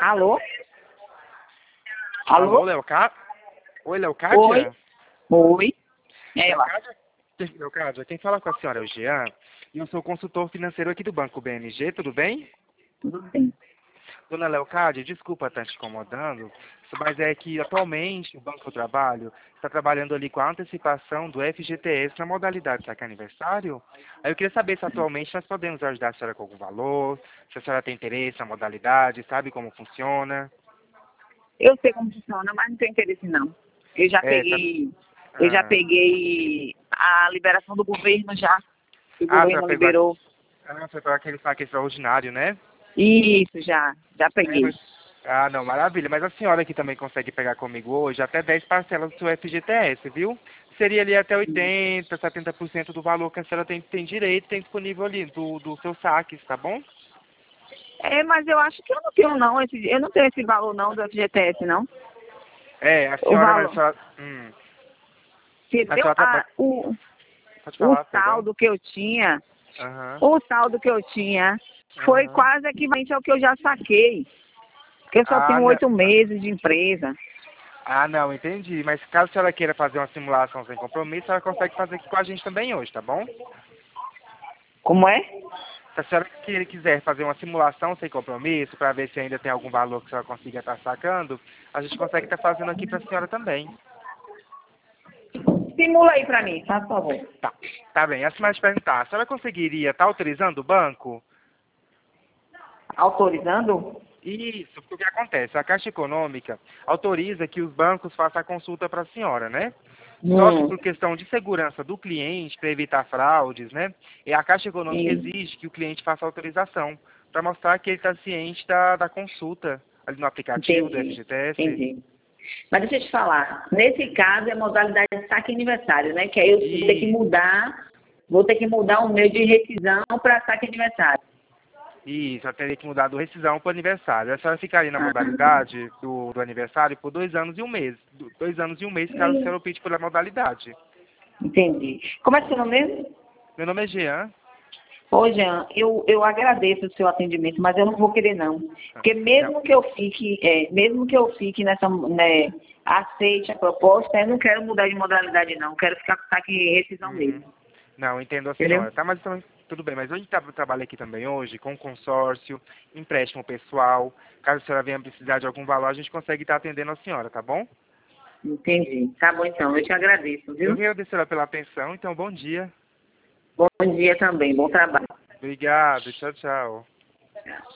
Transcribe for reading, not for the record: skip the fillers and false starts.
Alô? Alô, Alô? Oi, Oi? Leocádia? Oi? Ela? Leocádia? Leocádia, quem fala com a senhora é o Jean, e eu sou consultor financeiro aqui do Banco BMG, tudo bem? Tudo bem. Dona Leocádia, desculpa estar te incomodando, mas é que atualmente o banco que eu trabalho está trabalhando ali com a antecipação do FGTS na modalidade saque aniversário. Aí eu queria saber se atualmente nós podemos ajudar a senhora com algum valor, se a senhora tem interesse na modalidade, sabe como funciona. Eu sei como funciona, mas não tenho interesse não. Eu já É, tá... peguei, eu já Ah, peguei a liberação do governo já. O a senhora governo pegou liberou. foi para aquele saque extraordinário, né? Isso, já É, peguei. mas... Ah, não, maravilha. Mas a senhora aqui também consegue pegar comigo hoje até 10 parcelas do seu FGTS, viu? Seria ali até 80, 70% do valor que a senhora tem direito, tem disponível ali do seu saque, tá bom? É, mas eu acho que eu não tenho não, eu não tenho esse valor não do FGTS não. É, a O senhora, mas a valor. senhora... A Entendeu? senhora trabalha... Pode O falar, perdão. saldo que eu tinha, Aham, o saldo que eu tinha foi aham. quase equivalente ao que eu já saquei. Porque eu só tenho Ah, não. 8 meses de empresa. Ah, não, entendi. Mas caso a senhora queira fazer uma simulação sem compromisso, ela consegue fazer aqui com a gente também hoje, tá bom? Como é? Se a senhora quiser fazer uma simulação sem compromisso, para ver se ainda tem algum valor que a senhora consiga estar sacando, a gente consegue estar fazendo aqui para a senhora também. Simula aí pra mim, faz favor. Tá, tá bem. Assim mais perguntar, a senhora conseguiria estar autorizando o banco? Autorizando? Isso, porque o que acontece? A Caixa Econômica autoriza que os bancos façam a consulta para a senhora, né? Só que Hum, por questão de segurança do cliente, para evitar fraudes, né? E a Caixa Econômica sim, exige que o cliente faça a autorização, para mostrar que ele está ciente da consulta ali no aplicativo do entendi, FGTS. entendi. Mas deixa eu te falar, nesse caso é modalidade de saque aniversário, né? Que aí eu E vou ter que mudar o meu de rescisão para saque aniversário. Isso, eu teria que mudar do rescisão para o aniversário. A senhora ficaria na Ah, modalidade do aniversário por 2 anos e 1 mês. 2 anos e 1 mês, caso a senhora opte pela modalidade. entendi. Como é que é o seu nome mesmo? Meu nome é Jean. Ô, Jean, eu agradeço o seu atendimento, mas eu não vou querer não. Porque Não. mesmo que eu fique nessa, né, aceite a proposta, eu não quero mudar de modalidade não, quero ficar com saque e rescisão Uhum. mesmo. Não, entendo a Entendeu? senhora. Tá, mas também, tudo bem. Mas a gente trabalha aqui também hoje com consórcio, empréstimo pessoal. Caso a senhora venha precisar de algum valor, a gente consegue estar atendendo a senhora, tá bom? Entendi. Tá bom então, eu te agradeço, Eu viu? que agradeço a senhora pela atenção, então bom dia. Bom dia também, bom trabalho. Obrigado, tchau, tchau.